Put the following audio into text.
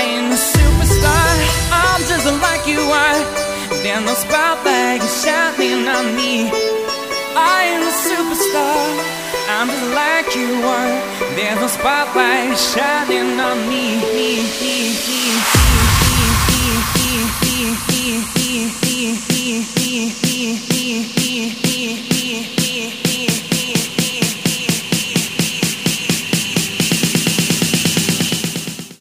ain't a superstar, I'm just like you are. There's no spotlight shining on me. I ain't a superstar, I'm just like you are. There's no spotlight shining on me.